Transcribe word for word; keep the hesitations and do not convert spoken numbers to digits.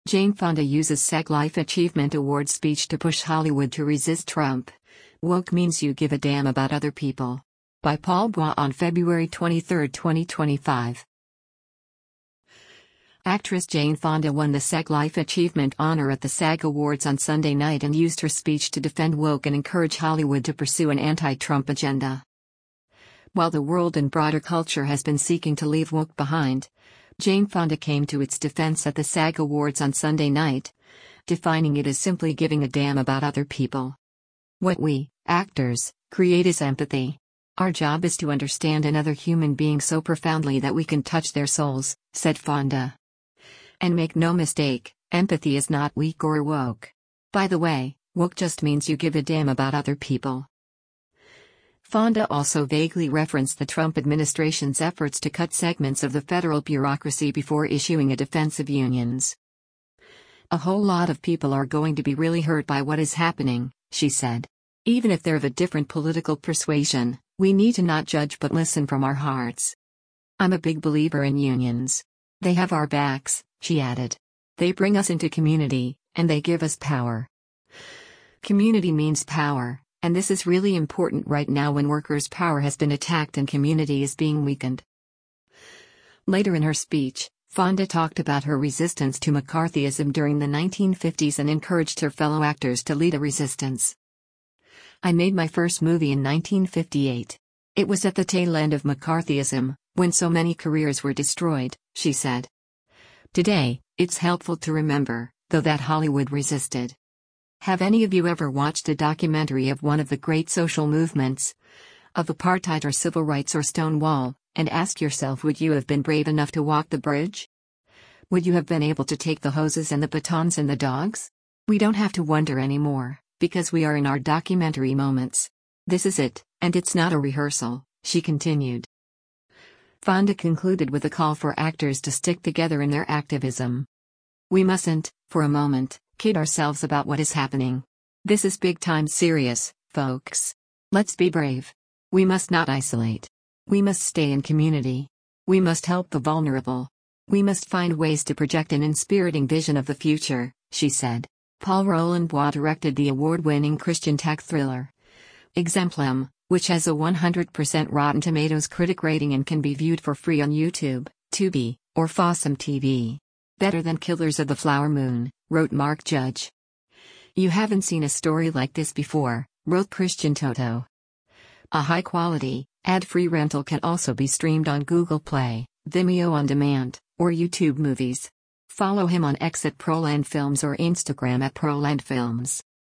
Jane Fonda uses SAG Life Achievement Award speech to push Hollywood to resist Trump. Woke means you give a damn about other people. By Paul Bois on February twenty-third, twenty twenty-five. Actress Jane Fonda won the SAG Life Achievement honor at the SAG Awards on Sunday night and used her speech to defend woke and encourage Hollywood to pursue an anti-Trump agenda. While the world and broader culture has been seeking to leave woke behind, Jane Fonda came to its defense at the SAG Awards on Sunday night, defining it as simply giving a damn about other people. What we, actors, create is empathy. Our job is to understand another human being so profoundly that we can touch their souls, said Fonda. And make no mistake, empathy is not weak or woke. By the way, woke just means you give a damn about other people. Fonda also vaguely referenced the Trump administration's efforts to cut segments of the federal bureaucracy before issuing a defense of unions. A whole lot of people are going to be really hurt by what is happening, she said. Even if they're of a different political persuasion, we need to not judge but listen from our hearts. I'm a big believer in unions. They have our backs, she added. They bring us into community, and they give us power. Community means power, and this is really important right now when workers' power has been attacked and community is being weakened. Later in her speech, Fonda talked about her resistance to McCarthyism during the nineteen fifties and encouraged her fellow actors to lead a resistance. I made my first movie in nineteen fifty-eight. It was at the tail end of McCarthyism, when so many careers were destroyed, she said. Today, it's helpful to remember, though, that Hollywood resisted. Have any of you ever watched a documentary of one of the great social movements, of apartheid or civil rights or Stonewall, and ask yourself, would you have been brave enough to walk the bridge? Would you have been able to take the hoses and the batons and the dogs? We don't have to wonder anymore, because we are in our documentary moments. This is it, and it's not a rehearsal, she continued. Fonda concluded with a call for actors to stick together in their activism. We mustn't, for a moment, kid ourselves about what is happening. This is big time serious, folks. Let's be brave. We must not isolate. We must stay in community. We must help the vulnerable. We must find ways to project an inspiriting vision of the future, she said. Paul Roland Bois directed the award-winning Christian tech thriller Exemplum, which has a one hundred percent Rotten Tomatoes critic rating and can be viewed for free on YouTube, Tubi, or Fossum T V. Better than Killers of the Flower Moon, wrote Mark Judge. You haven't seen a story like this before, wrote Christian Toto. A high-quality, ad-free rental can also be streamed on Google Play, Vimeo On Demand, or YouTube Movies. Follow him on X at Proland Films or Instagram at Proland Films.